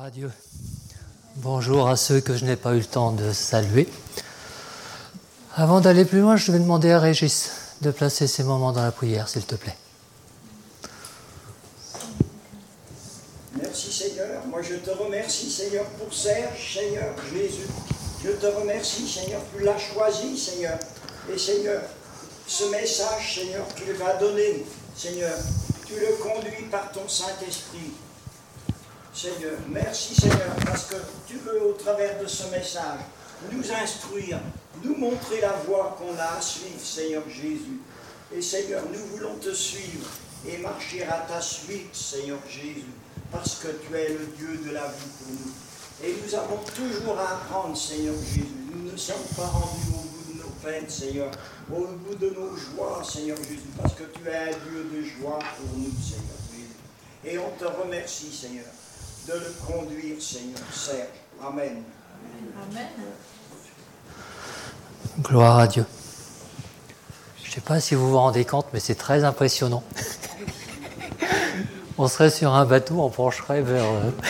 à Dieu. Bonjour à ceux que je n'ai pas eu le temps de saluer. Avant d'aller plus loin, je vais demander à Régis de placer ces moments dans la prière, s'il te plaît. Merci Seigneur. Moi je te remercie Seigneur pour Serge, Seigneur Jésus. Je te remercie Seigneur, tu l'as choisi Seigneur. Et Seigneur, ce message Seigneur, tu le vas donner Seigneur. Tu le conduis par ton Saint-Esprit. Seigneur, merci Seigneur, parce que tu veux au travers de ce message nous instruire, nous montrer la voie qu'on a à suivre Seigneur Jésus. Et Seigneur, nous voulons te suivre et marcher à ta suite Seigneur Jésus. Parce que tu es le Dieu de la vie pour nous. Et nous avons toujours à apprendre, Seigneur Jésus. Nous ne sommes pas rendus au bout de nos peines, Seigneur, au bout de nos joies, Seigneur Jésus, parce que tu es un Dieu de joie pour nous, Seigneur Jésus. Et on te remercie, Seigneur, de le conduire, Seigneur Serge. Amen. Amen. Gloire à Dieu. Je ne sais pas si vous vous rendez compte, mais c'est très impressionnant. On serait sur un bateau, on pencherait vers...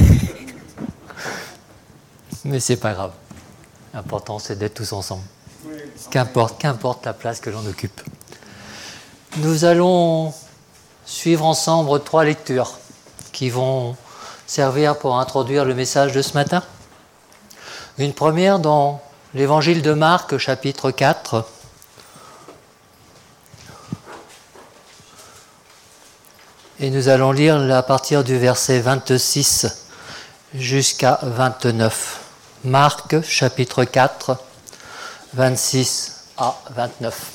Mais c'est pas grave. L'important, c'est d'être tous ensemble. Qu'importe la place que l'on occupe. Nous allons suivre ensemble 3 lectures qui vont servir pour introduire le message de ce matin. Une première dans l'Évangile de Marc, chapitre 4. Et nous allons lire à partir du verset 26 jusqu'à 29. Marc, chapitre 4, 26 à 29.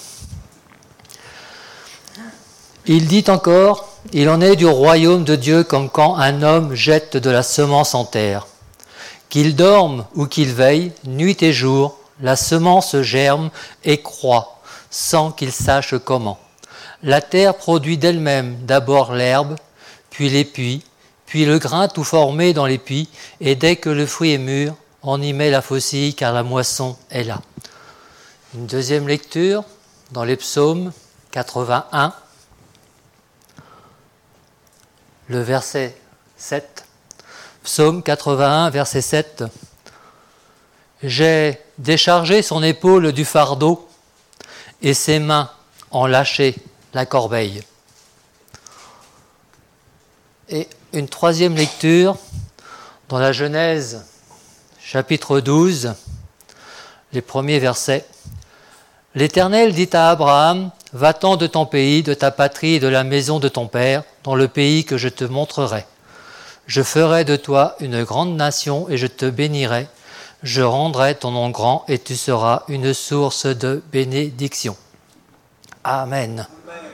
Il dit encore, « Il en est du royaume de Dieu comme quand un homme jette de la semence en terre. Qu'il dorme ou qu'il veille, nuit et jour, la semence germe et croît, sans qu'il sache comment. La terre produit d'elle-même d'abord l'herbe, puis l'épi, puis le grain tout formé dans l'épi, et dès que le fruit est mûr, on y met la faucille car la moisson est là. » Une deuxième lecture dans les psaumes 81, le verset 7. Psaume 81, verset 7. « J'ai déchargé son épaule du fardeau, et ses mains ont lâché la corbeille. » Et une troisième lecture dans la Genèse, chapitre 12, les premiers versets. « L'Éternel dit à Abraham, va-t'en de ton pays, de ta patrie et de la maison de ton père, dans le pays que je te montrerai. Je ferai de toi une grande nation et je te bénirai. Je rendrai ton nom grand et tu seras une source de bénédiction. » Amen.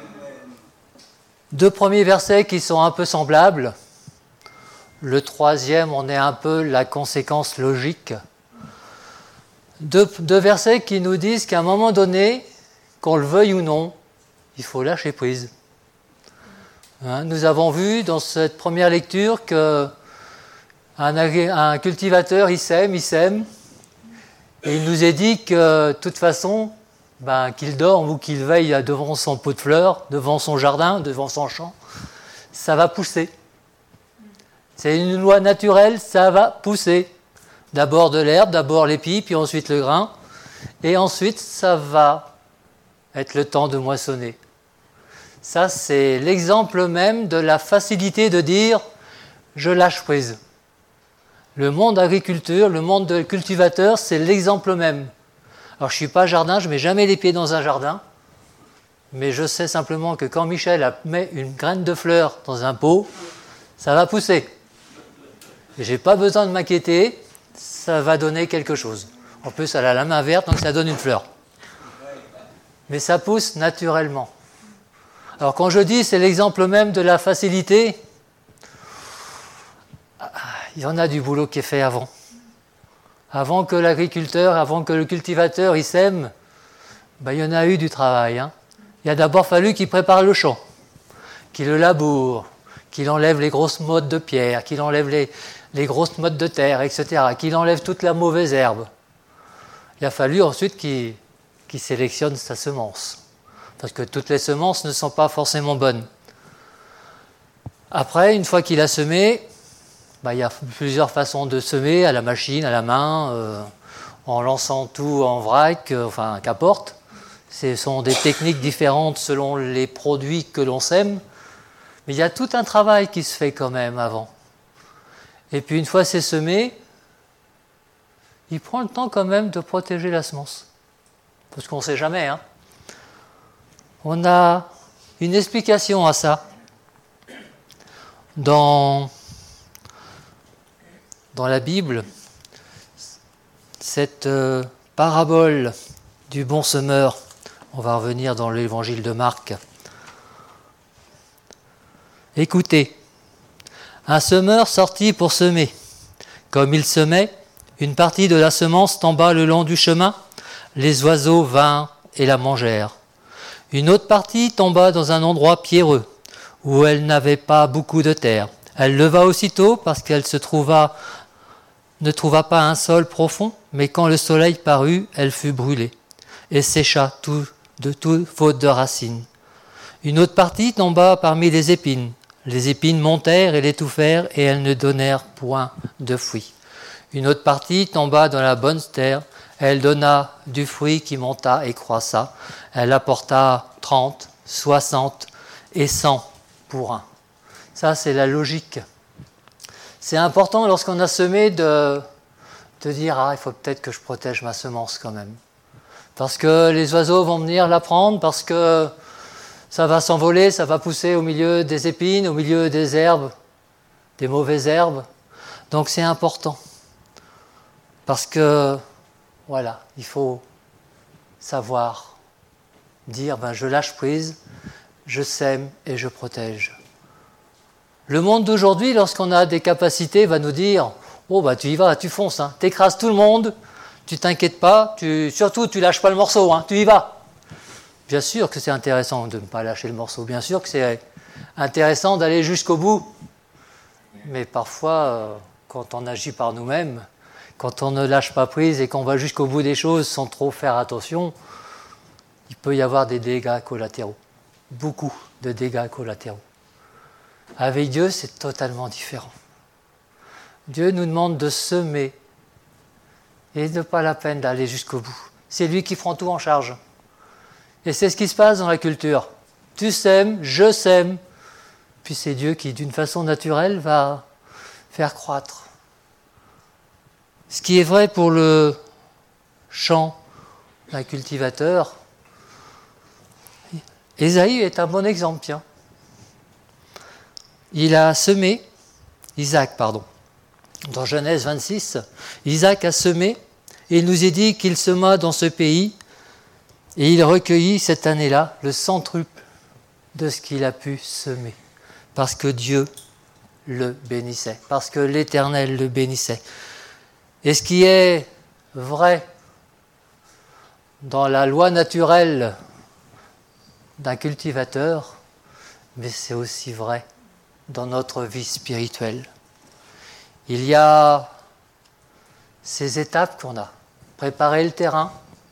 2 premiers versets qui sont un peu semblables. Le troisième, on est un peu la conséquence logique. Deux versets qui nous disent qu'à un moment donné, qu'on le veuille ou non, il faut lâcher prise. Nous avons vu dans cette première lecture qu'un cultivateur, il sème, et il nous est dit que, de toute façon, qu'il dorme ou qu'il veille devant son pot de fleurs, devant son jardin, devant son champ, ça va pousser. C'est une loi naturelle, ça va pousser. D'abord de l'herbe, d'abord l'épi, puis ensuite le grain, et ensuite ça va être le temps de moissonner. Ça, c'est l'exemple même de la facilité de dire « je lâche prise ». Le monde agriculteur, le monde de cultivateur, c'est l'exemple même. Alors, je ne suis pas jardin, je ne mets jamais les pieds dans un jardin, mais je sais simplement que quand Michel met une graine de fleur dans un pot, ça va pousser. Et je n'ai pas besoin de m'inquiéter, ça va donner quelque chose. En plus, elle a la main verte, donc ça donne une fleur. Mais ça pousse naturellement. Alors, quand je dis c'est l'exemple même de la facilité, il y en a du boulot qui est fait avant. Avant que l'agriculteur, avant que le cultivateur il sème, il y en a eu du travail. Il a d'abord fallu qu'il prépare le champ, qu'il le laboure, qu'il enlève les grosses mottes de pierre, qu'il enlève les grosses mottes de terre, etc., qu'il enlève toute la mauvaise herbe. Il a fallu ensuite qu'il sélectionne sa semence, parce que toutes les semences ne sont pas forcément bonnes. Après, une fois qu'il a semé, il y a plusieurs façons de semer, à la machine, à la main, en lançant tout en vrac, enfin qu'importe. Ce sont des techniques différentes selon les produits que l'on sème. Mais il y a tout un travail qui se fait quand même avant. Et puis une fois c'est semé, il prend le temps quand même de protéger la semence. Parce qu'on ne sait jamais. Hein. On a une explication à ça dans la Bible. Cette parabole du bon semeur, on va revenir dans l'évangile de Marc. Écoutez, un semeur sortit pour semer. Comme il semait, une partie de la semence tomba le long du chemin, les oiseaux vinrent et la mangèrent. Une autre partie tomba dans un endroit pierreux, où elle n'avait pas beaucoup de terre. Elle leva aussitôt parce qu'elle ne trouva pas un sol profond, mais quand le soleil parut, elle fut brûlée et sécha de toute faute de racines. Une autre partie tomba parmi les épines. Les épines montèrent et l'étouffèrent, et elles ne donnèrent point de fruits. Une autre partie tomba dans la bonne terre. Elle donna du fruit qui monta et croissa. Elle apporta 30, 60 et 100 pour un. Ça, c'est la logique. C'est important lorsqu'on a semé de dire « il faut peut-être que je protège ma semence quand même. » Parce que les oiseaux vont venir la prendre, parce que ça va s'envoler, ça va pousser au milieu des épines, au milieu des herbes, des mauvaises herbes. Donc c'est important. Parce que, voilà, il faut savoir dire je lâche prise, je sème et je protège. Le monde d'aujourd'hui, lorsqu'on a des capacités, va nous dire tu y vas, tu fonces, hein, t'écrases tout le monde, tu t'inquiètes pas, surtout tu lâches pas le morceau, hein, tu y vas. Bien sûr que c'est intéressant de ne pas lâcher le morceau, bien sûr que c'est intéressant d'aller jusqu'au bout. Mais parfois, quand on agit par nous-mêmes, quand on ne lâche pas prise et qu'on va jusqu'au bout des choses sans trop faire attention, il peut y avoir des dégâts collatéraux. Beaucoup de dégâts collatéraux. Avec Dieu, c'est totalement différent. Dieu nous demande de semer et de pas la peine d'aller jusqu'au bout. C'est lui qui prend tout en charge. Et c'est ce qui se passe dans la culture. Tu sèmes, je sème, puis c'est Dieu qui, d'une façon naturelle, va faire croître. Ce qui est vrai pour le champ d'un cultivateur, Ésaïe est un bon exemple, tiens. Il a semé, dans Genèse 26, Isaac a semé, et il nous est dit qu'il sema dans ce pays, et il recueillit cette année-là le centuple de ce qu'il a pu semer, parce que Dieu le bénissait, parce que l'Éternel le bénissait. Et ce qui est vrai dans la loi naturelle d'un cultivateur, mais c'est aussi vrai dans notre vie spirituelle. Il y a ces étapes qu'on a. Préparer le terrain,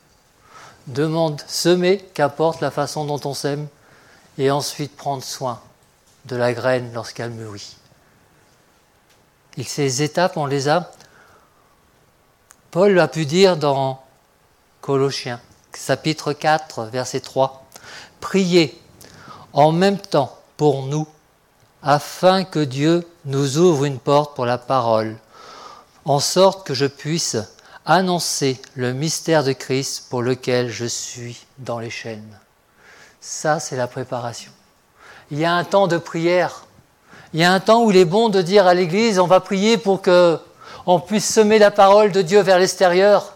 semer, qu'importe la façon dont on sème, et ensuite prendre soin de la graine lorsqu'elle mûrit. Et ces étapes, on les a. Paul a pu dire dans Colossiens, chapitre 4, verset 3, « Priez en même temps pour nous, afin que Dieu nous ouvre une porte pour la parole, en sorte que je puisse annoncer le mystère de Christ pour lequel je suis dans les chaînes. » Ça, c'est la préparation. Il y a un temps de prière. Il y a un temps où il est bon de dire à l'Église, on va prier pour qu'on puisse semer la parole de Dieu vers l'extérieur.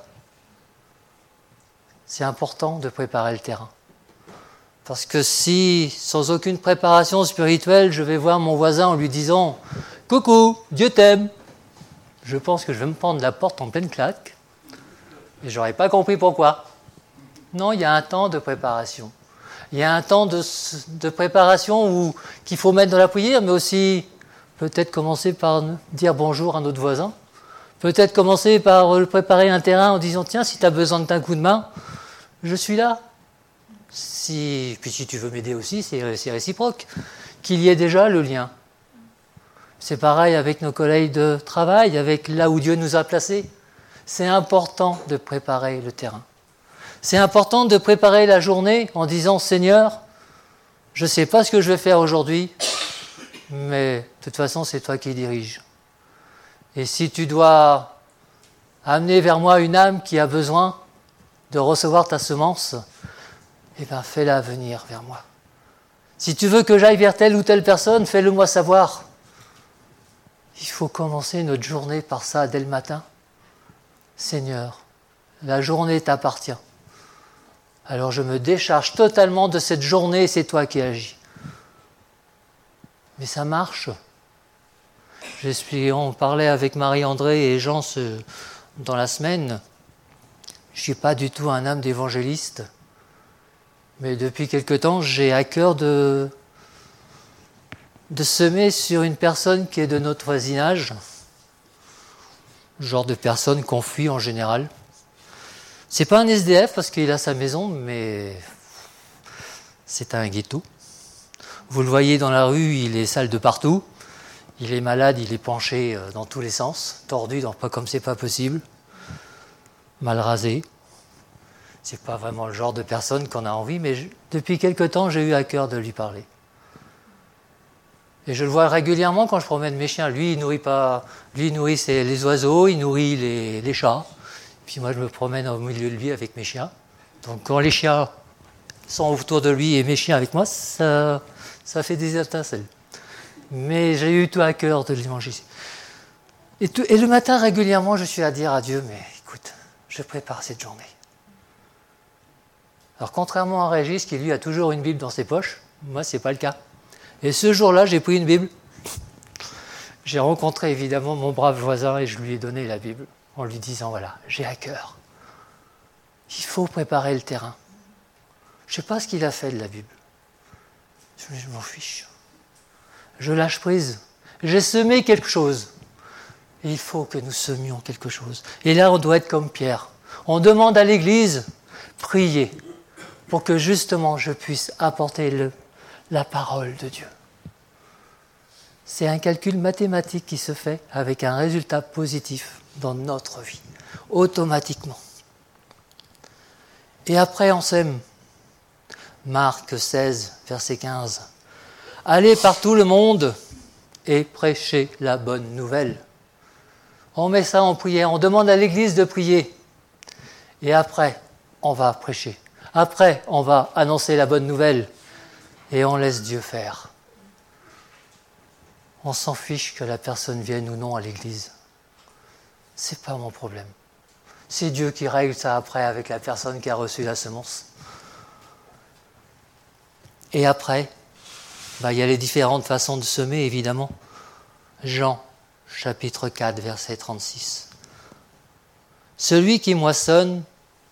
C'est important de préparer le terrain. Parce que si, sans aucune préparation spirituelle, je vais voir mon voisin en lui disant « Coucou, Dieu t'aime !» je pense que je vais me prendre la porte en pleine claque et je n'aurais pas compris pourquoi. Non, il y a un temps de préparation. Il y a un temps de préparation qu'il faut mettre dans la prière, mais aussi peut-être commencer par dire bonjour à notre voisin. Peut-être commencer par préparer un terrain en disant « Tiens, si tu as besoin d'un coup de main, je suis là. » Puis si tu veux m'aider aussi, c'est réciproque. Qu'il y ait déjà le lien. C'est pareil avec nos collègues de travail, avec là où Dieu nous a placés. C'est important de préparer le terrain. C'est important de préparer la journée en disant « Seigneur, je ne sais pas ce que je vais faire aujourd'hui, mais de toute façon, c'est toi qui diriges. Et si tu dois amener vers moi une âme qui a besoin de recevoir ta semence, eh bien, fais-la venir vers moi. Si tu veux que j'aille vers telle ou telle personne, fais-le moi savoir. » Il faut commencer notre journée par ça dès le matin. Seigneur, la journée t'appartient. Alors je me décharge totalement de cette journée et c'est toi qui agis. Mais ça marche. On parlait avec Marie-André et Jean dans la semaine. Je ne suis pas du tout un âme d'évangéliste. Mais depuis quelque temps, j'ai à cœur de semer sur une personne qui est de notre voisinage, le genre de personne qu'on fuit en général. C'est pas un SDF parce qu'il a sa maison, mais c'est un ghetto. Vous le voyez dans la rue, il est sale de partout, il est malade, il est penché dans tous les sens, tordu, comme c'est pas possible, mal rasé. C'est pas vraiment le genre de personne qu'on a envie, mais depuis quelque temps, j'ai eu à cœur de lui parler. Et je le vois régulièrement quand je promène mes chiens. Lui, il nourrit les oiseaux, il nourrit les chats. Puis moi, je me promène au milieu de lui avec mes chiens. Donc quand les chiens sont autour de lui et mes chiens avec moi, ça fait des étincelles. Mais j'ai eu tout à cœur de l'évangéliser. Et le matin, régulièrement, je suis à dire à Dieu, mais écoute, je prépare cette journée. Alors contrairement à Régis, qui lui a toujours une Bible dans ses poches, moi, ce n'est pas le cas. Et ce jour-là, j'ai pris une Bible. J'ai rencontré évidemment mon brave voisin et je lui ai donné la Bible en lui disant, voilà, j'ai à cœur. Il faut préparer le terrain. Je ne sais pas ce qu'il a fait de la Bible. Je m'en fiche. Je lâche prise. J'ai semé quelque chose. Et il faut que nous semions quelque chose. Et là, on doit être comme Pierre. On demande à l'Église, priez, pour que justement je puisse apporter la parole de Dieu. C'est un calcul mathématique qui se fait avec un résultat positif dans notre vie, automatiquement. Et après, on sème. Marc 16, verset 15. Allez par tout le monde et prêchez la bonne nouvelle. On met ça en prière, on demande à l'Église de prier. Et après, on va prêcher. Après, on va annoncer la bonne nouvelle. Et on laisse Dieu faire. On s'en fiche que la personne vienne ou non à l'église. C'est pas mon problème. C'est Dieu qui règle ça après avec la personne qui a reçu la semence. Et après, il y a les différentes façons de semer, évidemment. Jean, chapitre 4, verset 36. Celui qui moissonne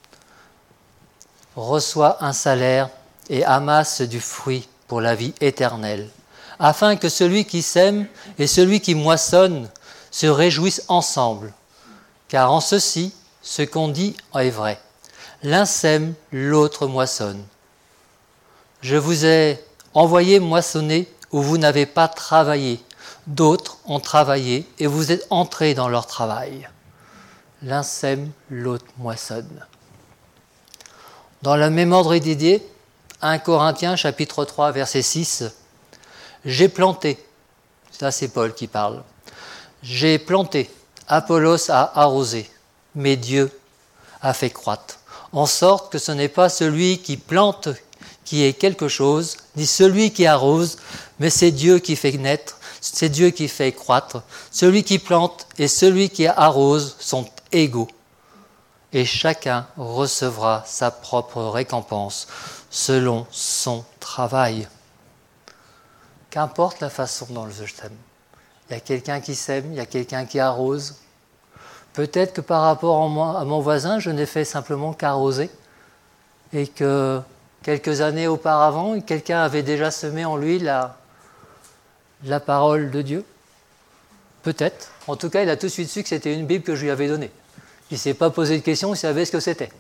reçoit un salaire et amasse du fruit pour la vie éternelle, afin que celui qui sème et celui qui moissonne se réjouissent ensemble. Car en ceci, ce qu'on dit est vrai. L'un sème, l'autre moissonne. Je vous ai envoyé moissonner où vous n'avez pas travaillé. D'autres ont travaillé et vous êtes entrés dans leur travail. L'un sème, l'autre moissonne. Dans le même ordre d'idées, 1 Corinthiens chapitre 3 verset 6, j'ai planté, ça c'est Paul qui parle, j'ai planté, Apollos a arrosé, mais Dieu a fait croître, en sorte que ce n'est pas celui qui plante qui est quelque chose, ni celui qui arrose, mais c'est Dieu qui fait naître, c'est Dieu qui fait croître. Celui qui plante et celui qui arrose sont égaux, et chacun recevra sa propre récompense selon son travail. Qu'importe la façon dont je sème. Il y a quelqu'un qui sème, il y a quelqu'un qui arrose. Peut-être que par rapport à mon voisin, je n'ai fait simplement qu'arroser et que quelques années auparavant, quelqu'un avait déjà semé en lui la parole de Dieu. Peut-être. En tout cas, il a tout de suite su que c'était une Bible que je lui avais donnée. Il ne s'est pas posé de questions, il savait ce que c'était.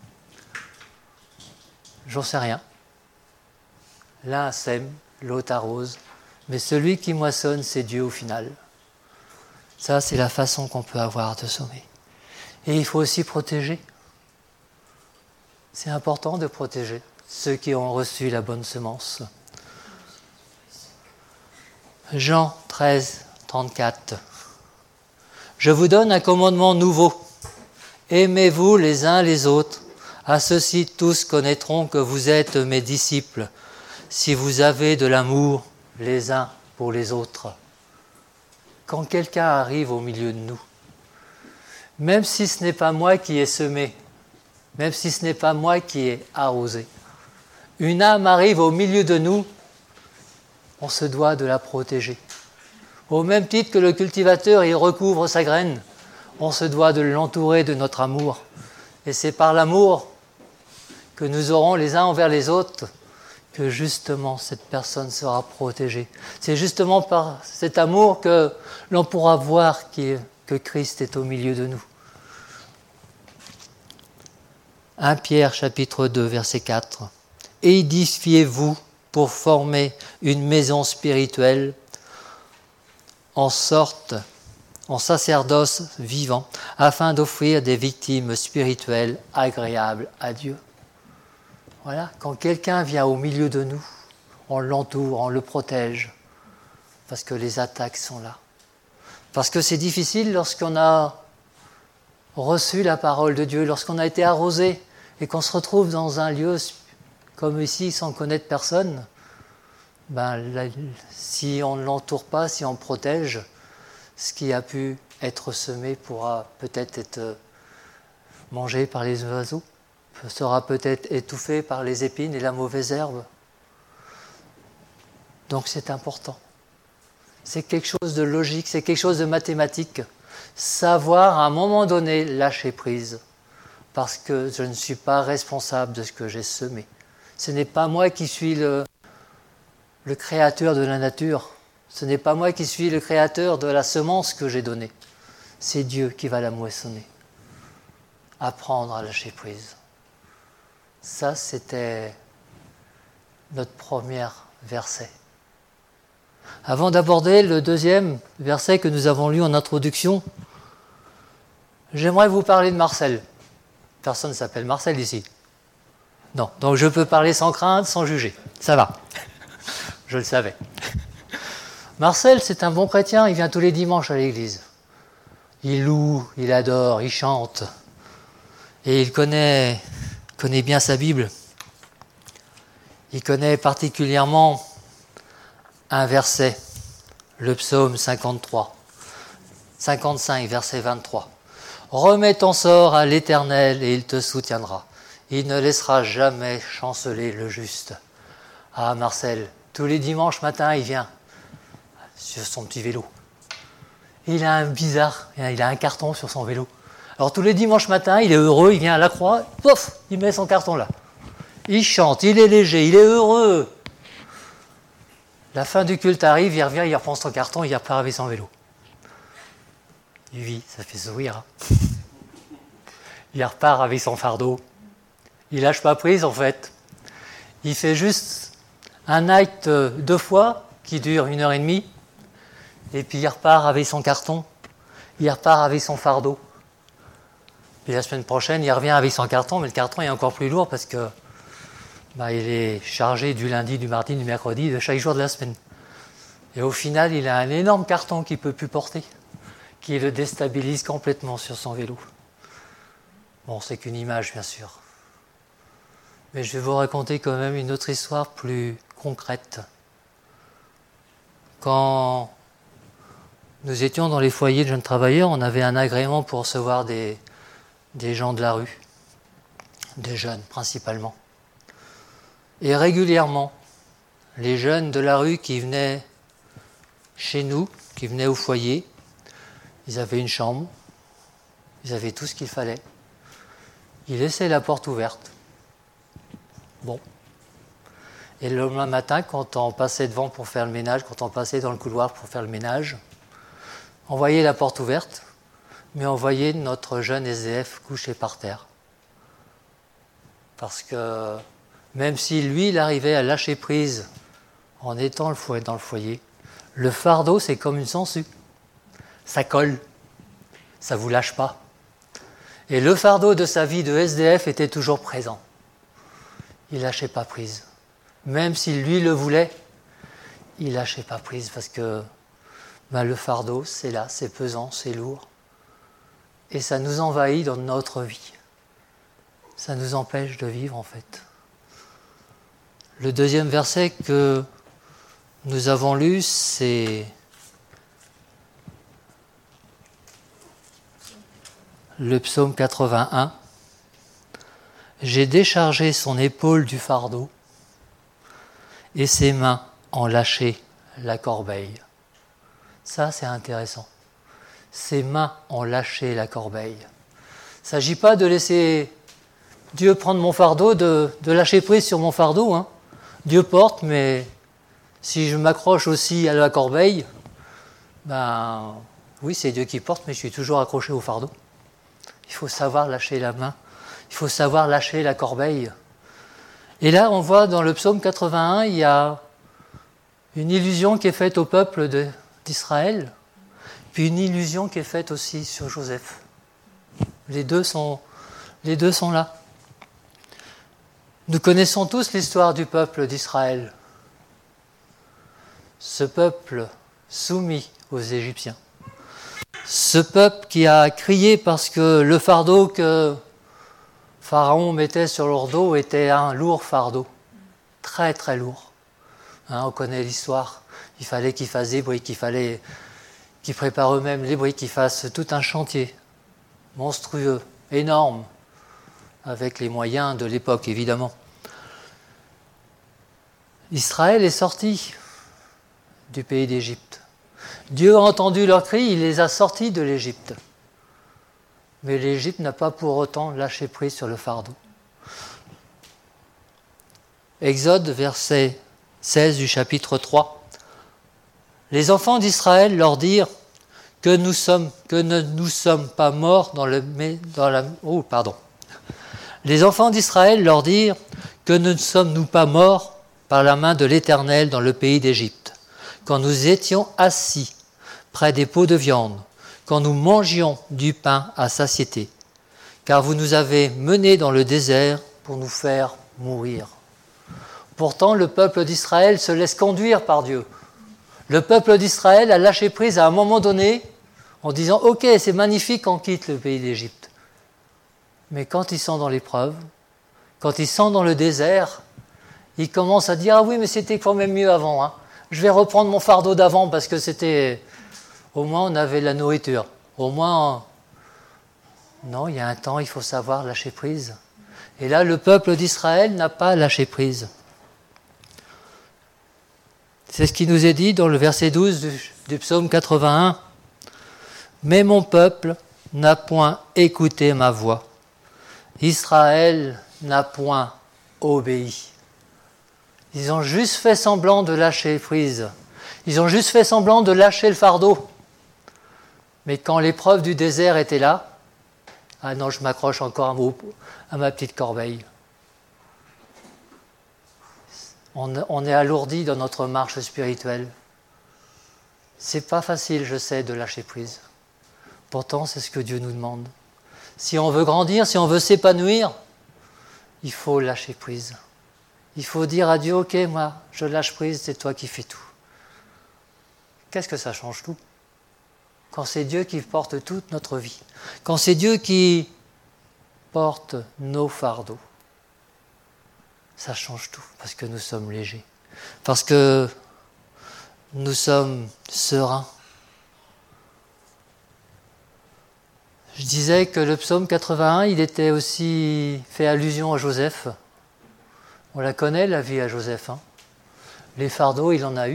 J'en sais rien. L'un sème, l'autre arrose, mais celui qui moissonne, c'est Dieu au final. Ça, c'est la façon qu'on peut avoir de semer. Et il faut aussi protéger. C'est important de protéger ceux qui ont reçu la bonne semence. Jean 13, 34. Je vous donne un commandement nouveau. Aimez-vous les uns les autres. À ceux-ci tous connaîtront que vous êtes mes disciples, si vous avez de l'amour les uns pour les autres. Quand quelqu'un arrive au milieu de nous, même si ce n'est pas moi qui ai semé, même si ce n'est pas moi qui ai arrosé, une âme arrive au milieu de nous, on se doit de la protéger. Au même titre que le cultivateur y recouvre sa graine, on se doit de l'entourer de notre amour. Et c'est par l'amour que nous aurons les uns envers les autres que justement cette personne sera protégée. C'est justement par cet amour que l'on pourra voir que Christ est au milieu de nous. 1 Pierre chapitre 2 verset 4. Édifiez-vous pour former une maison spirituelle en sacerdoce vivant, afin d'offrir des victimes spirituelles agréables à Dieu. Voilà, quand quelqu'un vient au milieu de nous, on l'entoure, on le protège, parce que les attaques sont là. Parce que c'est difficile lorsqu'on a reçu la parole de Dieu, lorsqu'on a été arrosé et qu'on se retrouve dans un lieu comme ici sans connaître personne. Si on ne l'entoure pas, si on protège, ce qui a pu être semé pourra peut-être être mangé par les oiseaux, sera peut-être étouffé par les épines et la mauvaise herbe. Donc c'est important. C'est quelque chose de logique, c'est quelque chose de mathématique. Savoir à un moment donné lâcher prise, parce que je ne suis pas responsable de ce que j'ai semé. Ce n'est pas moi qui suis le créateur de la nature. Ce n'est pas moi qui suis le créateur de la semence que j'ai donnée. C'est Dieu qui va la moissonner. Apprendre à lâcher prise. Ça, c'était notre premier verset. Avant d'aborder le deuxième verset que nous avons lu en introduction, j'aimerais vous parler de Marcel. Personne ne s'appelle Marcel ici. Non, donc je peux parler sans crainte, sans juger. Ça va. Je le savais. Marcel, c'est un bon chrétien, il vient tous les dimanches à l'église. Il loue, il adore, il chante. Et il connaît bien sa Bible. Il connaît particulièrement un verset, le psaume 55, verset 23. Remets ton sort à l'Éternel et il te soutiendra. Il ne laissera jamais chanceler le juste. Ah, Marcel, tous les dimanches matin, il vient sur son petit vélo. Il a un carton sur son vélo. Alors tous les dimanches matin, il est heureux, il vient à la croix, pouf, il met son carton là. Il chante, il est léger, il est heureux. La fin du culte arrive, il revient, il reprend son carton, il repart avec son vélo. Il vit, ça fait sourire. Hein. Il repart avec son fardeau. Il lâche pas prise en fait. Il fait juste un acte 2 fois qui dure 1h30 et puis il repart avec son carton, il repart avec son fardeau. Puis la semaine prochaine, il revient avec son carton, mais le carton est encore plus lourd parce que il est chargé du lundi, du mardi, du mercredi, de chaque jour de la semaine. Et au final, il a un énorme carton qu'il ne peut plus porter, qui le déstabilise complètement sur son vélo. Bon, c'est qu'une image, bien sûr. Mais je vais vous raconter quand même une autre histoire plus concrète. Quand nous étions dans les foyers de jeunes travailleurs, on avait un agrément pour recevoir des gens de la rue, des jeunes principalement. Et régulièrement, les jeunes de la rue qui venaient chez nous, qui venaient au foyer, ils avaient une chambre, ils avaient tout ce qu'il fallait. Ils laissaient la porte ouverte. Bon. Et le lendemain matin, quand on passait devant pour faire le ménage, quand on passait dans le couloir pour faire le ménage, on voyait la porte ouverte, mais on voyait notre jeune SDF couché par terre. Parce que même si lui, il arrivait à lâcher prise en étant dans le foyer, le fardeau, c'est comme une sangsue. ça colle, ça ne vous lâche pas. Et le fardeau de sa vie de SDF était toujours présent. Il ne lâchait pas prise. Même si lui le voulait, il ne lâchait pas prise parce que le fardeau, c'est là, c'est pesant, c'est lourd. Et ça nous envahit dans notre vie. Ça nous empêche de vivre en fait. Le deuxième verset que nous avons lu, c'est le psaume 81. J'ai déchargé son épaule du fardeau et ses mains ont lâché la corbeille. Ça, c'est intéressant. Ses mains ont lâché la corbeille. Il ne s'agit pas de laisser Dieu prendre mon fardeau, de lâcher prise sur mon fardeau. Hein. Dieu porte, mais si je m'accroche aussi à la corbeille, oui, c'est Dieu qui porte, mais je suis toujours accroché au fardeau. Il faut savoir lâcher la main. Il faut savoir lâcher la corbeille. Et là, on voit dans le psaume 81, il y a une illusion qui est faite au peuple d'Israël, puis une illusion qui est faite aussi sur Joseph. Les deux sont là. Nous connaissons tous l'histoire du peuple d'Israël. Ce peuple soumis aux Égyptiens. Ce peuple qui a crié parce que le fardeau que Pharaon mettait sur leur dos était un lourd fardeau. Très très lourd. On connaît l'histoire. Il fallait qu'ils fassent des briques, il fallait qu'ils préparent eux-mêmes les briques, qu'ils fassent tout un chantier monstrueux, énorme, avec les moyens de l'époque évidemment. Israël est sorti du pays d'Égypte. Dieu a entendu leurs cris, il les a sortis de l'Égypte. Mais l'Égypte n'a pas pour autant lâché prise sur le fardeau. Exode, verset 16 du chapitre 3. Les enfants d'Israël leur dirent que ne nous sommes pas morts Les enfants d'Israël leur dirent que ne sommes-nous pas morts par la main de l'Éternel dans le pays d'Égypte, quand nous étions assis près des pots de viande, quand nous mangions du pain à satiété, car vous nous avez menés dans le désert pour nous faire mourir. Pourtant, le peuple d'Israël se laisse conduire par Dieu. Le peuple d'Israël a lâché prise à un moment donné en disant « Ok, c'est magnifique, on quitte le pays d'Égypte. » Mais quand ils sont dans l'épreuve, quand ils sont dans le désert, ils commencent à dire « Ah oui, mais c'était quand même mieux avant. Hein. Je vais reprendre mon fardeau d'avant parce que c'était... Au moins, on avait la nourriture. Au moins... » Non, il y a un temps, il faut savoir lâcher prise. Et là, le peuple d'Israël n'a pas lâché prise. C'est ce qui nous est dit dans le verset 12 du psaume 81. « Mais mon peuple n'a point écouté ma voix. Israël n'a point obéi. » Ils ont juste fait semblant de lâcher prise. Ils ont juste fait semblant de lâcher le fardeau. Mais quand l'épreuve du désert était là, ah non, je m'accroche encore à ma petite corbeille. On est alourdi dans notre marche spirituelle. C'est pas facile, je sais, de lâcher prise. Pourtant, c'est ce que Dieu nous demande. Si on veut grandir, si on veut s'épanouir, il faut lâcher prise. Il faut dire à Dieu, ok, moi, je lâche prise, c'est toi qui fais tout. Qu'est-ce que ça change tout? Quand c'est Dieu qui porte toute notre vie. Quand c'est Dieu qui porte nos fardeaux. Ça change tout, parce que nous sommes légers. Parce que nous sommes sereins. Je disais que le psaume 81, il était aussi fait allusion à Joseph. On la connaît, la vie à Joseph. Hein. Les fardeaux, il en a eu.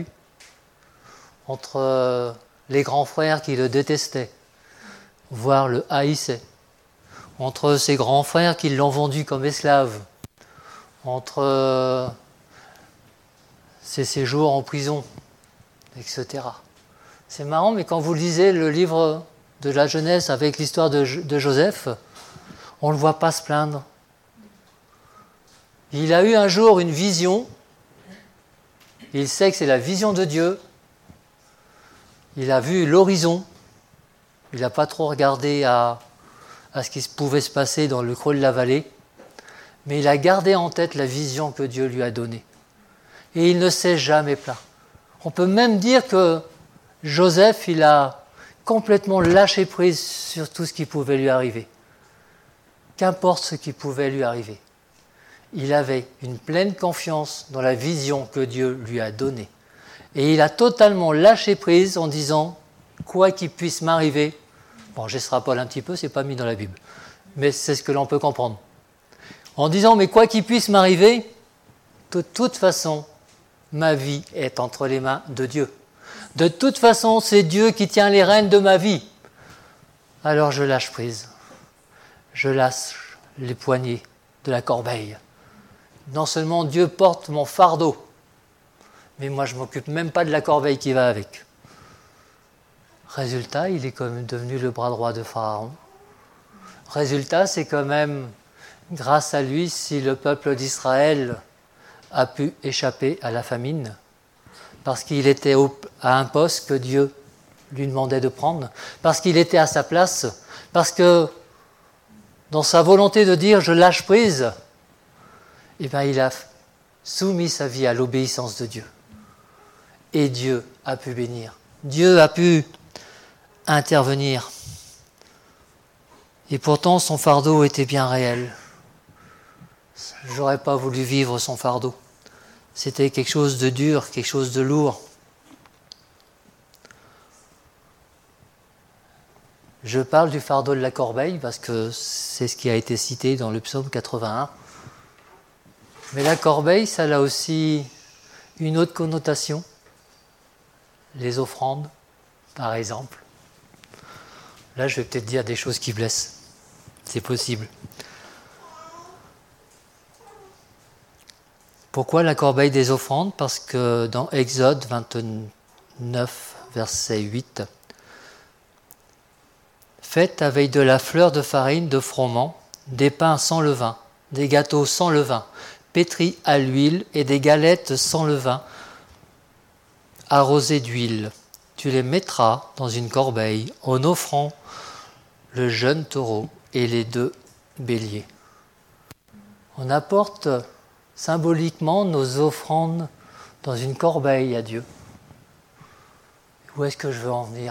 Entre les grands frères qui le détestaient, voire le haïssaient. Entre ses grands frères qui l'ont vendu comme esclave. Entre ses séjours en prison, etc. C'est marrant, mais quand vous lisez le livre de la Genèse avec l'histoire de Joseph, on ne le voit pas se plaindre. Il a eu un jour une vision, il sait que c'est la vision de Dieu, il a vu l'horizon, Il n'a pas trop regardé à ce qui pouvait se passer dans le creux de la vallée, mais il a gardé en tête la vision que Dieu lui a donnée. Et il ne s'est jamais plaint. On peut même dire que Joseph, il a complètement lâché prise sur tout ce qui pouvait lui arriver. Qu'importe ce qui pouvait lui arriver. Il avait une pleine confiance dans la vision que Dieu lui a donnée. Et il a totalement lâché prise en disant, quoi qu'il puisse m'arriver, bon, j'extrapole un petit peu, c'est pas mis dans la Bible, mais c'est ce que l'on peut comprendre. En disant, mais quoi qu'il puisse m'arriver, de toute façon, ma vie est entre les mains de Dieu. De toute façon, c'est Dieu qui tient les rênes de ma vie. Alors je lâche prise. Je lâche les poignées de la corbeille. Non seulement Dieu porte mon fardeau, mais moi je ne m'occupe même pas de la corbeille qui va avec. Résultat, il est quand même devenu le bras droit de Pharaon. Résultat, c'est quand même grâce à lui si le peuple d'Israël a pu échapper à la famine, parce qu'il était à un poste que Dieu lui demandait de prendre, parce qu'il était à sa place, parce que dans sa volonté de dire « je lâche prise », eh bien, il a soumis sa vie à l'obéissance de Dieu. Et Dieu a pu bénir. Dieu a pu intervenir. Et pourtant, son fardeau était bien réel. J'aurais pas voulu vivre son fardeau. C'était quelque chose de dur, quelque chose de lourd. Je parle du fardeau de la corbeille parce que c'est ce qui a été cité dans le psaume 81. Mais la corbeille, ça a aussi une autre connotation. Les offrandes, par exemple. Là, je vais peut-être dire des choses qui blessent. C'est possible. Pourquoi la corbeille des offrandes ? Parce que dans Exode 29, verset 8, « Faites avec de la fleur de farine de froment, des pains sans levain, des gâteaux sans levain, pétris à l'huile et des galettes sans levain, arrosées d'huile. Tu les mettras dans une corbeille en offrant le jeune taureau et les 2 béliers. » On apporte symboliquement nos offrandes dans une corbeille à Dieu. Où est-ce que je veux en venir ?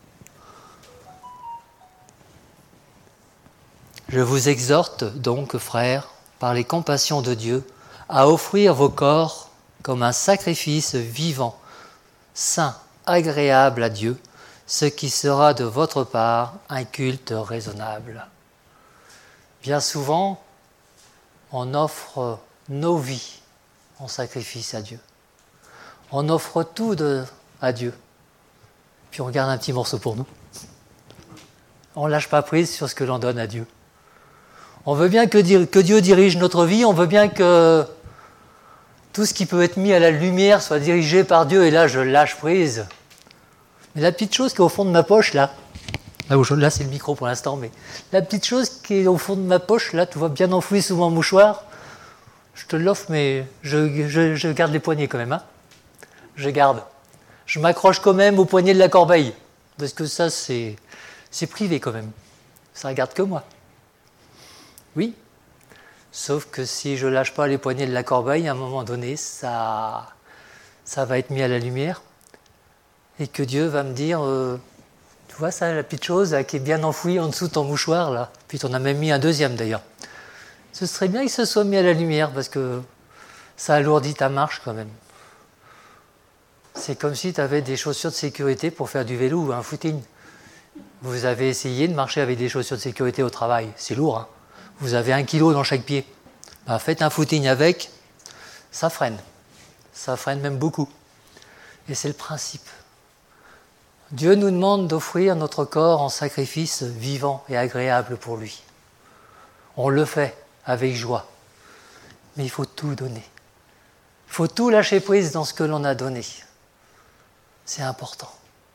Je vous exhorte donc, frères, par les compassions de Dieu, à offrir vos corps comme un sacrifice vivant, saint, agréable à Dieu, ce qui sera de votre part un culte raisonnable. Bien souvent, on offre nos vies en sacrifice à Dieu. On offre tout à Dieu. Puis on garde un petit morceau pour nous. On ne lâche pas prise sur ce que l'on donne à Dieu. On veut bien que Dieu dirige notre vie, on veut bien que tout ce qui peut être mis à la lumière soit dirigé par Dieu, et là je lâche prise. Mais la petite chose qui est au fond de ma poche, là c'est le micro pour l'instant, mais la petite chose qui est au fond de ma poche, là, tu vois, bien enfouie sous mon mouchoir, je te l'offre, mais je garde les poignets quand même. Hein. Je garde. Je m'accroche quand même au poignet de la corbeille, parce que ça, c'est privé quand même. Ça ne regarde que moi. Oui, sauf que si je ne lâche pas les poignets de la corbeille, à un moment donné, ça va être mis à la lumière, et que Dieu va me dire... Tu vois ça, la petite chose là, qui est bien enfouie en dessous de ton mouchoir, là. Puis tu en as même mis un deuxième d'ailleurs. Ce serait bien que ce soit mis à la lumière parce que ça alourdit ta marche quand même. C'est comme si tu avais des chaussures de sécurité pour faire du vélo ou un footing. Vous avez essayé de marcher avec des chaussures de sécurité au travail. C'est lourd, hein. Vous avez 1 kilo dans chaque pied. Ben, faites un footing avec, ça freine. Ça freine même beaucoup. Et c'est le principe. Dieu nous demande d'offrir notre corps en sacrifice vivant et agréable pour lui. On le fait avec joie, mais il faut tout donner. Il faut tout lâcher prise dans ce que l'on a donné. C'est important.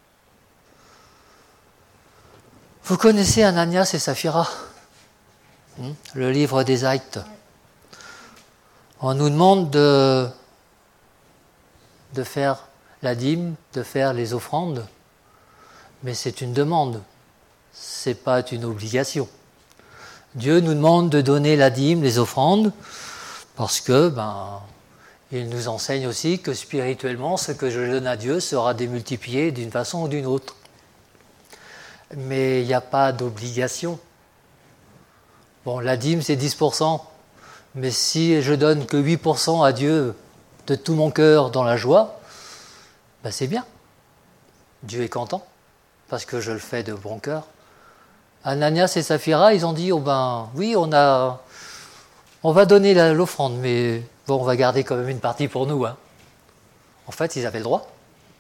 Vous connaissez Ananias et Saphira, le livre des Actes. On nous demande de faire la dîme, de faire les offrandes. Mais c'est une demande. ce n'est pas une obligation. Dieu nous demande de donner la dîme, les offrandes, parce que il nous enseigne aussi que spirituellement, ce que je donne à Dieu sera démultiplié d'une façon ou d'une autre. Mais il n'y a pas d'obligation. Bon, la dîme, c'est 10%, mais si je donne que 8% à Dieu de tout mon cœur dans la joie, c'est bien. Dieu est content, parce que je le fais de bon cœur. Ananias et Saphira, ils ont dit, oui, on va donner l'offrande, mais on va garder quand même une partie pour nous. Hein. En fait, ils avaient le droit.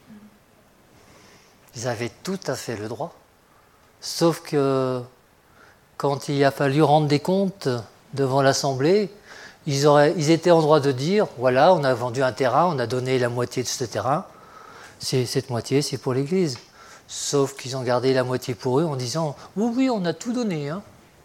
Ils avaient tout à fait le droit. Sauf que quand il a fallu rendre des comptes devant l'Assemblée, ils étaient en droit de dire, voilà, on a vendu un terrain, on a donné la moitié de ce terrain, cette moitié, c'est pour l'Église. Sauf qu'ils ont gardé la moitié pour eux en disant « Oui, on a tout donné. Hein. »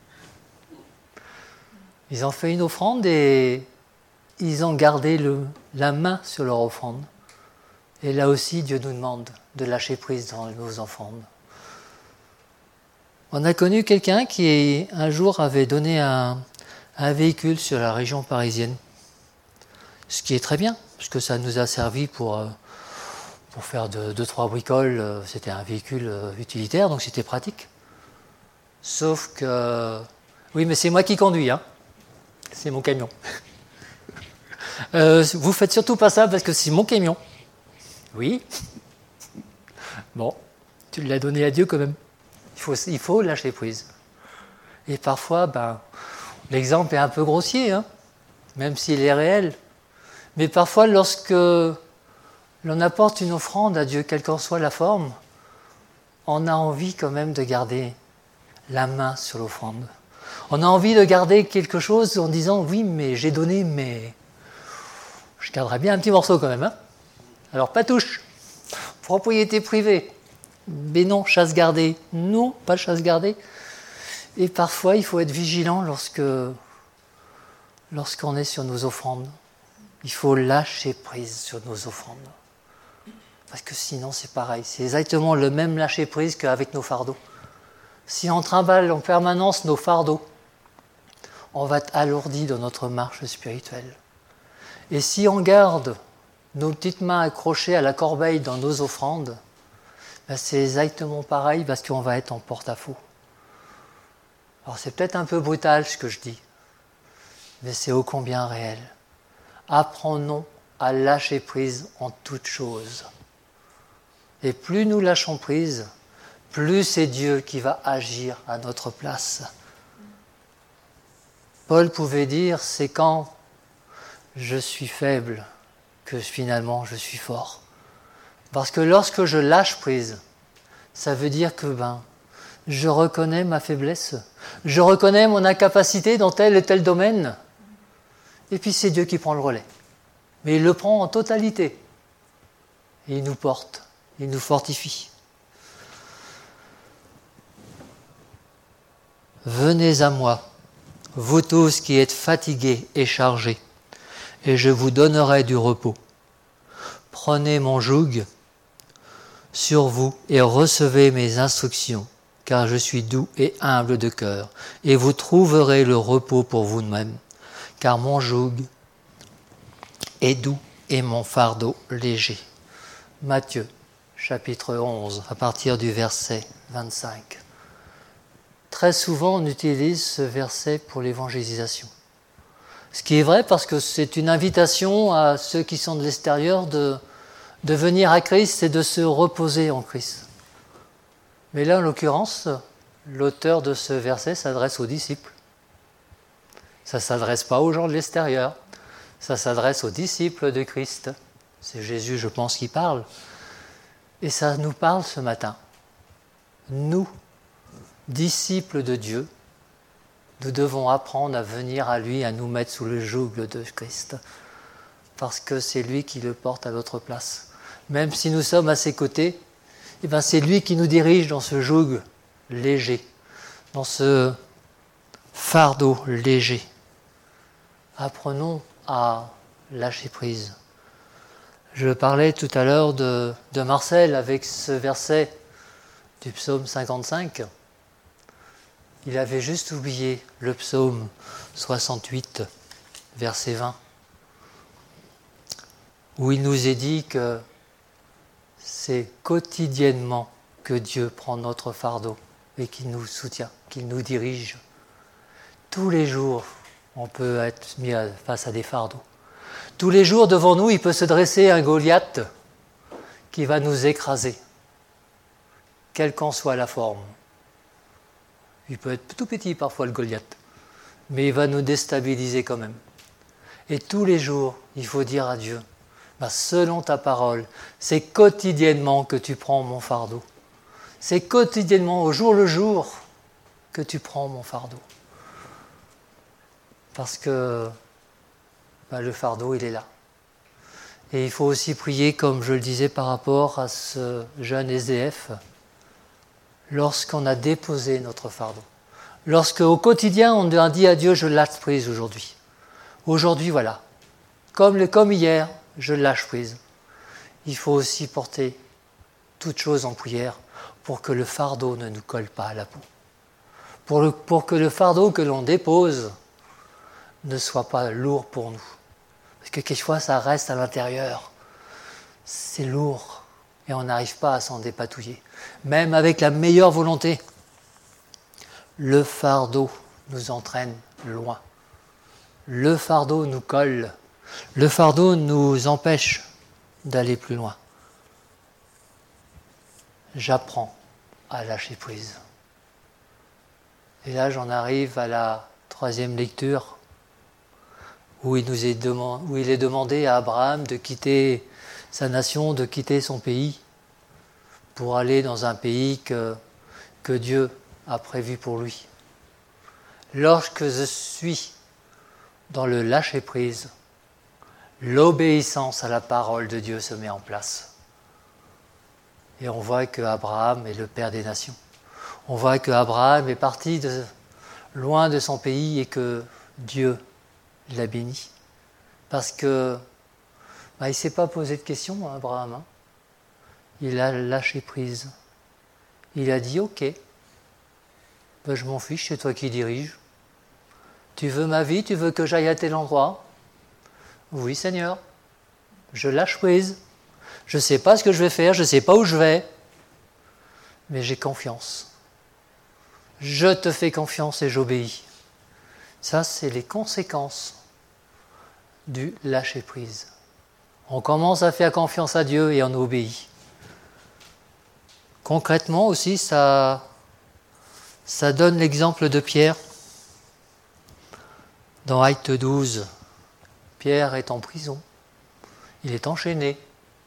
Ils ont fait une offrande et ils ont gardé la main sur leur offrande. Et là aussi, Dieu nous demande de lâcher prise dans nos offrandes. On a connu quelqu'un qui, un jour, avait donné un véhicule sur la région parisienne. Ce qui est très bien, parce que ça nous a servi pour faire 2-3 bricoles, c'était un véhicule utilitaire, donc c'était pratique. Sauf que... Oui, mais c'est moi qui conduis, hein. C'est mon camion. Vous faites surtout pas ça parce que c'est mon camion. Oui. Bon, tu l'as donné à Dieu quand même. Il faut lâcher prise. Et parfois, l'exemple est un peu grossier, hein, même s'il est réel. Mais parfois, lorsque l'on apporte une offrande à Dieu, quelle qu'en soit la forme, on a envie quand même de garder la main sur l'offrande. On a envie de garder quelque chose en disant « Oui, mais j'ai donné, mais je garderai bien un petit morceau quand même. Hein. Alors, pas touche. Propriété privée. Mais non, chasse gardée. Non, pas chasse gardée. » Et parfois, il faut être vigilant lorsqu'on est sur nos offrandes. Il faut lâcher prise sur nos offrandes. Parce que sinon, c'est pareil. C'est exactement le même lâcher-prise qu'avec nos fardeaux. Si on trimballe en permanence nos fardeaux, on va être alourdi dans notre marche spirituelle. Et si on garde nos petites mains accrochées à la corbeille dans nos offrandes, c'est exactement pareil parce qu'on va être en porte-à-faux. Alors c'est peut-être un peu brutal ce que je dis, mais c'est ô combien réel. Apprenons à lâcher prise en toutes choses. Et plus nous lâchons prise, plus c'est Dieu qui va agir à notre place. Paul pouvait dire, c'est quand je suis faible que finalement je suis fort. Parce que lorsque je lâche prise, ça veut dire que je reconnais ma faiblesse, je reconnais mon incapacité dans tel et tel domaine, et puis c'est Dieu qui prend le relais. Mais il le prend en totalité. Et il nous porte. Il nous fortifie. Venez à moi, vous tous qui êtes fatigués et chargés, et je vous donnerai du repos. Prenez mon joug sur vous et recevez mes instructions, car je suis doux et humble de cœur, et vous trouverez le repos pour vous-même, car mon joug est doux et mon fardeau léger. Matthieu, chapitre 11, à partir du verset 25. Très souvent, on utilise ce verset pour l'évangélisation. Ce qui est vrai parce que c'est une invitation à ceux qui sont de l'extérieur de venir à Christ et de se reposer en Christ. Mais là, en l'occurrence, l'auteur de ce verset s'adresse aux disciples. Ça ne s'adresse pas aux gens de l'extérieur. Ça s'adresse aux disciples de Christ. C'est Jésus, je pense, qui parle. Et ça nous parle ce matin. Nous, disciples de Dieu, nous devons apprendre à venir à lui, à nous mettre sous le joug de Christ. Parce que c'est lui qui le porte à notre place. Même si nous sommes à ses côtés, c'est lui qui nous dirige dans ce joug léger, dans ce fardeau léger. Apprenons à lâcher prise. Je parlais tout à l'heure de Marcel avec ce verset du psaume 55. il avait juste oublié le psaume 68, verset 20, où il nous est dit que c'est quotidiennement que Dieu prend notre fardeau et qu'il nous soutient, qu'il nous dirige. Tous les jours, on peut être mis face à des fardeaux. Tous les jours, devant nous, il peut se dresser un Goliath qui va nous écraser, quelle qu'en soit la forme. Il peut être tout petit parfois, le Goliath, mais il va nous déstabiliser quand même. Et tous les jours, il faut dire à Dieu, selon ta parole, c'est quotidiennement que tu prends mon fardeau. C'est quotidiennement, au jour le jour, que tu prends mon fardeau. Parce que le fardeau, il est là. Et il faut aussi prier, comme je le disais, par rapport à ce jeune SDF, lorsqu'on a déposé notre fardeau. Lorsque au quotidien, on a dit à Dieu, je lâche prise aujourd'hui. Aujourd'hui, voilà. Comme hier, je lâche prise. Il faut aussi porter toutes choses en prière pour que le fardeau ne nous colle pas à la peau. Pour que le fardeau que l'on dépose ne soit pas lourd pour nous. Parce que quelquefois, ça reste à l'intérieur. C'est lourd et on n'arrive pas à s'en dépatouiller. Même avec la meilleure volonté, le fardeau nous entraîne loin. Le fardeau nous colle. Le fardeau nous empêche d'aller plus loin. J'apprends à lâcher prise. Et là, j'en arrive à la 3e lecture, où il est demandé à Abraham de quitter sa nation, de quitter son pays, pour aller dans un pays que Dieu a prévu pour lui. Lorsque je suis dans le lâcher-prise, l'obéissance à la parole de Dieu se met en place. Et on voit que Abraham est le père des nations. On voit que Abraham est parti loin de son pays et que Dieu l'a béni. Parce que il ne s'est pas posé de questions, Abraham. Il a lâché prise. Il a dit, ok, je m'en fiche, c'est toi qui dirige. Tu veux ma vie, tu veux que j'aille à tel endroit? Oui, Seigneur, je lâche prise. Je ne sais pas ce que je vais faire, je ne sais pas où je vais, mais j'ai confiance. Je te fais confiance et j'obéis. Ça, c'est les conséquences du lâcher-prise. On commence à faire confiance à Dieu et on obéit. Concrètement aussi, ça donne l'exemple de Pierre. Dans Acte 12, Pierre est en prison. Il est enchaîné.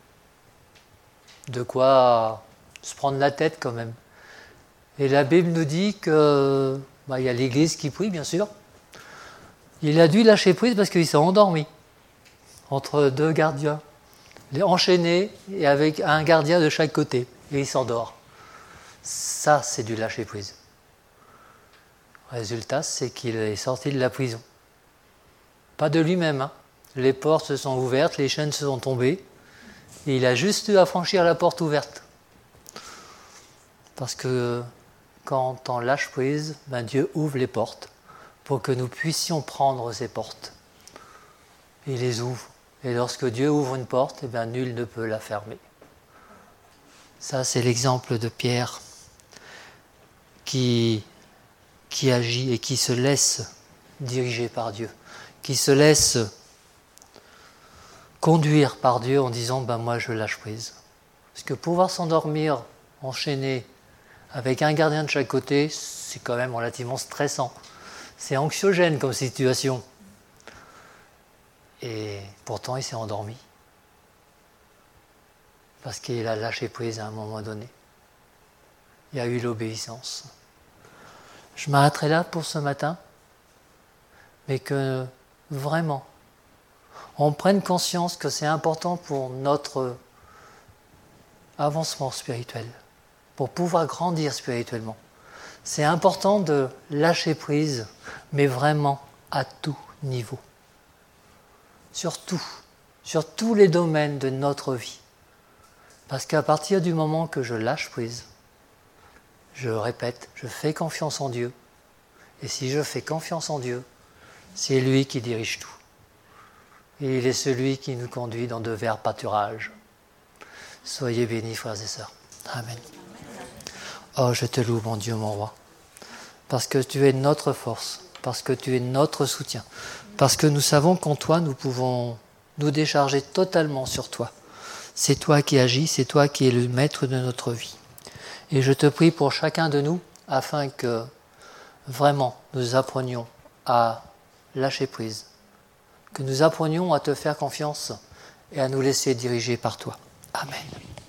De quoi se prendre la tête quand même. Et la Bible nous dit que il y a l'Église qui prie, bien sûr. Il a dû lâcher prise parce qu'il s'est endormi entre 2 gardiens. Il est enchaîné et avec un gardien de chaque côté. Et il s'endort. Ça, c'est du lâcher prise. Résultat, c'est qu'il est sorti de la prison. Pas de lui-même. Les portes se sont ouvertes, les chaînes se sont tombées. Et il a juste eu à franchir la porte ouverte. Parce que quand on lâche prise, Dieu ouvre les portes pour que nous puissions prendre ces portes. Il les ouvre. Et lorsque Dieu ouvre une porte, nul ne peut la fermer. Ça, c'est l'exemple de Pierre qui agit et qui se laisse diriger par Dieu, qui se laisse conduire par Dieu en disant moi je lâche prise. Parce que pouvoir s'endormir enchaîné avec un gardien de chaque côté, c'est quand même relativement stressant. C'est anxiogène comme situation. Et pourtant il s'est endormi. Parce qu'il a lâché prise à un moment donné. Il y a eu l'obéissance. Je m'arrêterai là pour ce matin, mais que vraiment, on prenne conscience que c'est important pour notre avancement spirituel, pour pouvoir grandir spirituellement. C'est important de lâcher prise, mais vraiment à tout niveau. Sur tous les domaines de notre vie. Parce qu'à partir du moment que je lâche prise, je répète, je fais confiance en Dieu, Et si je fais confiance en Dieu, c'est lui qui dirige tout. Et il est celui qui nous conduit dans de verts pâturages. Soyez bénis, frères et sœurs. Amen. Oh, je te loue, mon Dieu, mon roi, parce que tu es notre force, parce que tu es notre soutien, parce que nous savons qu'en toi, nous pouvons nous décharger totalement sur toi. C'est toi qui agis, c'est toi qui es le maître de notre vie. Et je te prie pour chacun de nous, afin que vraiment nous apprenions à lâcher prise, que nous apprenions à te faire confiance et à nous laisser diriger par toi. Amen.